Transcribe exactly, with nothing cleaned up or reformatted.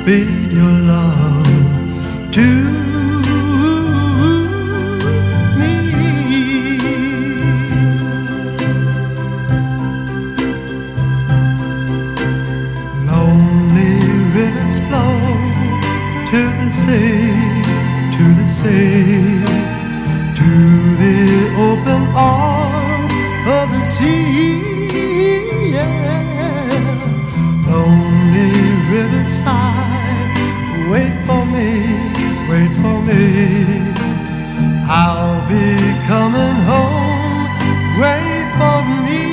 bid your love to me. Lonely rivers flow to the sea, to the sea, to the open arms of the sea. Yeah. Lonely riverside, wait for me, wait for me. I'll be coming home, wait for me.